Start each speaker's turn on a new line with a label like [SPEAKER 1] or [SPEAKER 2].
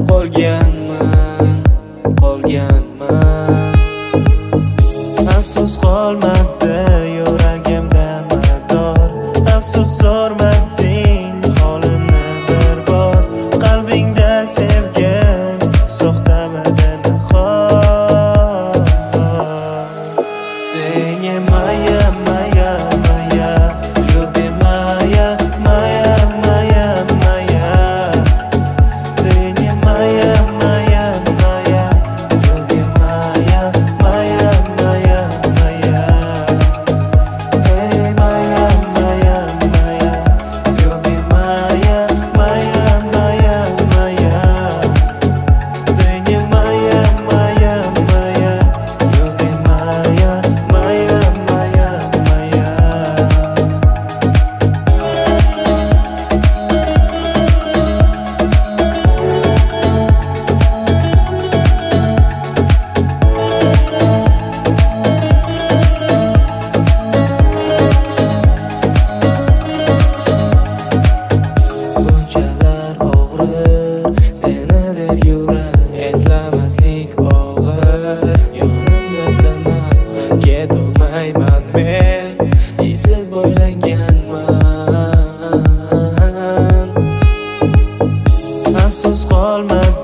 [SPEAKER 1] qolganman. Afsus qolmadi yuragimda mador, afsus so'rmading holimni bir bor. Qalbingda sevgi so'xtamadi nahot. Denye maya maya maya, любимая моя моя моя. Denye maya maya maya, любимая моя моя моя. Эй, моя моя моя, любимая моя моя моя. Denye maya maya maya, любимая моя моя моя. Bunchalar og'rir seni deb yurak, eslamaslik og'ir. Yonimda sana ketolmayman men, ipsiz boylanganman. Afsus qolmadi